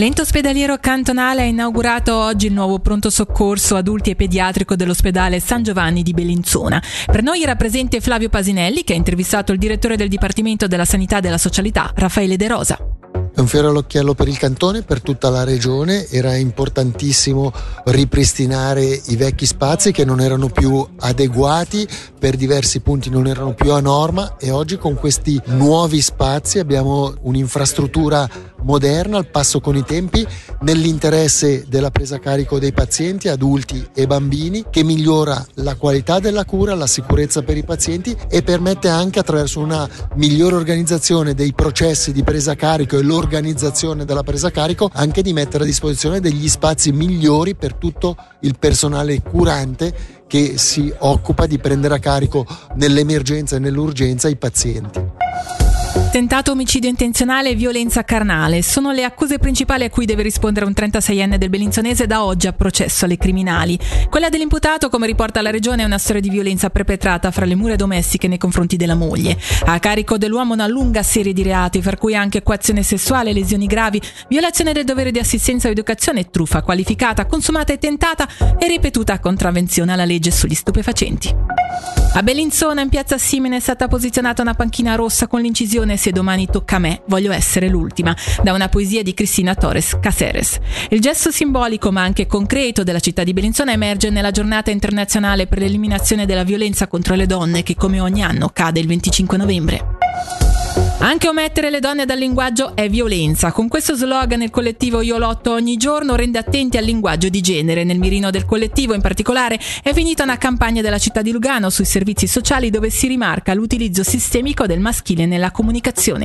L'ente ospedaliero cantonale ha inaugurato oggi il nuovo pronto soccorso adulti e pediatrico dell'ospedale San Giovanni di Bellinzona. Per noi era presente Flavio Pasinelli, che ha intervistato il direttore del Dipartimento della Sanità e della Socialità, Raffaele De Rosa. È un fiore all'occhiello per il cantone, per tutta la regione. Era importantissimo ripristinare i vecchi spazi che non erano più adeguati, per diversi punti non erano più a norma, e oggi con questi nuovi spazi abbiamo un'infrastruttura moderna al passo con i tempi, nell'interesse della presa a carico dei pazienti adulti e bambini, che migliora la qualità della cura, la sicurezza per i pazienti e permette anche, attraverso una migliore organizzazione dei processi di presa a carico e l'organizzazione della presa a carico, anche di mettere a disposizione degli spazi migliori per tutto il personale curante che si occupa di prendere a carico nell'emergenza e nell'urgenza i pazienti. Tentato omicidio intenzionale e violenza carnale sono le accuse principali a cui deve rispondere un 36enne del bellinzonese da oggi a processo alle criminali. Quella dell'imputato, come riporta la regione, è una storia di violenza perpetrata fra le mura domestiche nei confronti della moglie. A carico dell'uomo una lunga serie di reati, fra cui anche coazione sessuale, lesioni gravi, violazione del dovere di assistenza o educazione, truffa qualificata, consumata e tentata e ripetuta contravvenzione alla legge sugli stupefacenti. A Bellinzona, in piazza Simene, è stata posizionata una panchina rossa con l'incisione "Se domani tocca a me, voglio essere l'ultima", da una poesia di Cristina Torres Caceres. Il gesto simbolico ma anche concreto della città di Bellinzona emerge nella giornata internazionale per l'eliminazione della violenza contro le donne, che come ogni anno cade il 25 novembre. Anche omettere le donne dal linguaggio è violenza. Con questo slogan il collettivo Io Lotto Ogni Giorno rende attenti al linguaggio di genere. Nel mirino del collettivo, in particolare, è finita una campagna della città di Lugano sui servizi sociali dove si rimarca l'utilizzo sistemico del maschile nella comunicazione.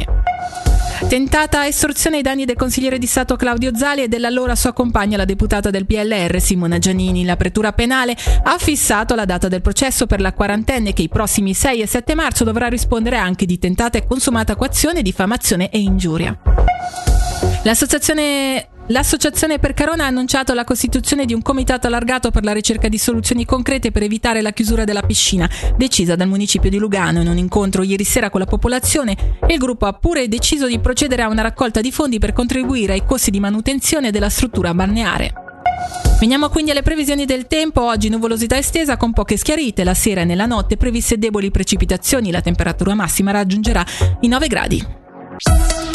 Tentata estorsione ai danni del consigliere di Stato Claudio Zali e dell'allora sua compagna, la deputata del PLR Simona Giannini. La pretura penale ha fissato la data del processo per la quarantenne, che i prossimi 6 e 7 marzo dovrà rispondere anche di tentata e consumata coazione, diffamazione e ingiuria. L'Associazione Percarona ha annunciato la costituzione di un comitato allargato per la ricerca di soluzioni concrete per evitare la chiusura della piscina, decisa dal municipio di Lugano. In un incontro ieri sera con la popolazione, il gruppo ha pure deciso di procedere a una raccolta di fondi per contribuire ai costi di manutenzione della struttura balneare. Veniamo quindi alle previsioni del tempo. Oggi nuvolosità estesa con poche schiarite, la sera e nella notte previste deboli precipitazioni, la temperatura massima raggiungerà i 9 gradi.